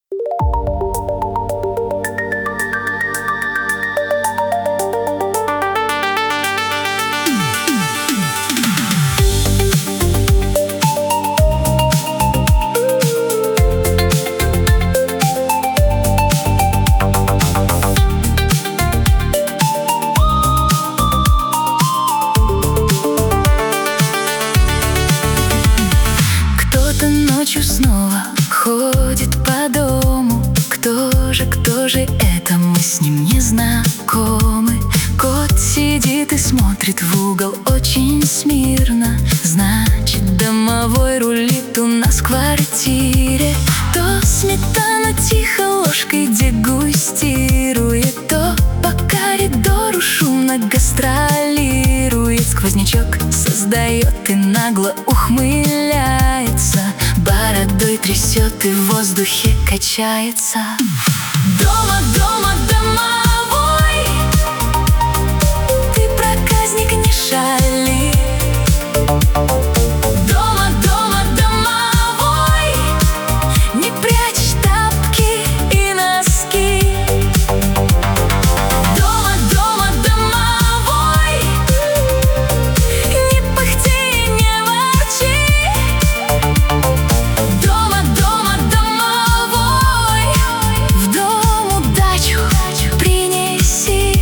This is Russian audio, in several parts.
Ночью снова ходит по дому. Кто же это? Мы с ним не знакомы. Кот сидит и смотрит в угол очень смирно. Значит, домовой рулит у нас в квартире. То сметану тихо ложкой дегустирует, то по коридору шумно гастролирует. Сквознячок создает и нагло ухмыляется, бородой трясет и в воздухе качается. Дома, дома, домовой, ты проказник, не шали. Дома, дома, домовой, не прячь тапки и носки. Дома, дома, домовой, не пыхти и не ворчи. Дома, дома, домовой, в дом удачу принеси.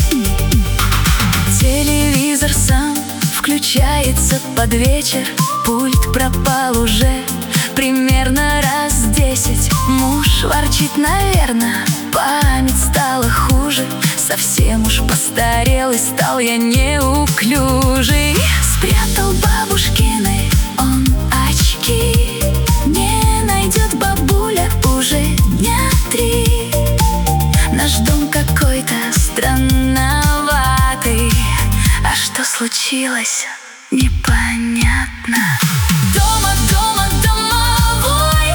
Телевизор сам включается под вечер. Пульт пропал уже примерно раз 10. Муж ворчит, наверное, память стала хуже. Совсем уж постарел и стал я неуклюжий. Спрятал бабушкины он очки, не найдет бабуля уже дня 3. Наш дом какой-то странноватый, а что случилось, непонятно. Дома, дома, домовой,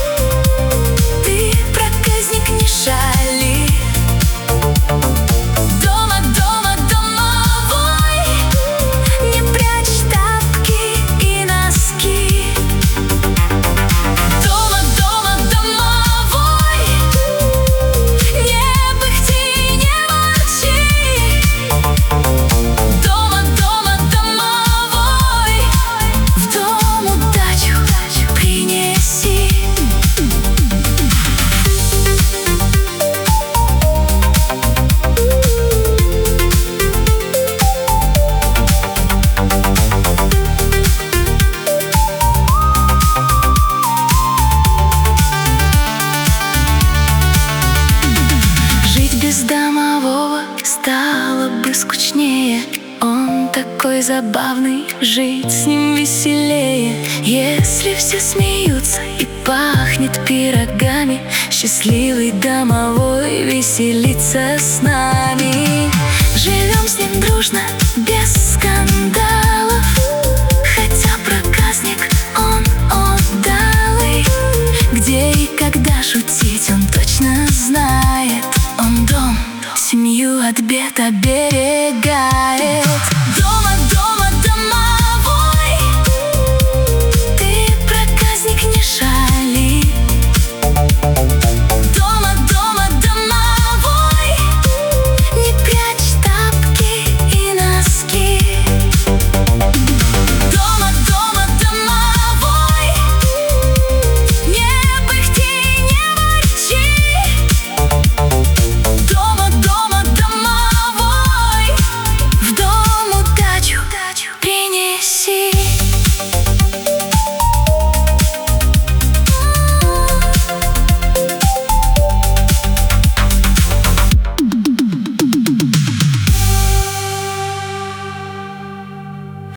ты проказник, не шали. Дома, дома, домовой, не прячь тапки и носки. Дома, дома, домовой, не пыхти и не ворчи. Дома, дома, домовой, в дом удачу принеси. Жить без домового стало бы скучнее. Он такой забавный, жить с ним веселее. Если все смеются и пахнет пирогами, счастливый домовой веселится с нами. Живем с ним дружно, без скандалов, хотя проказник он удалый. Где и когда шутить он точно знает. Он дом, семью от бед оберегает.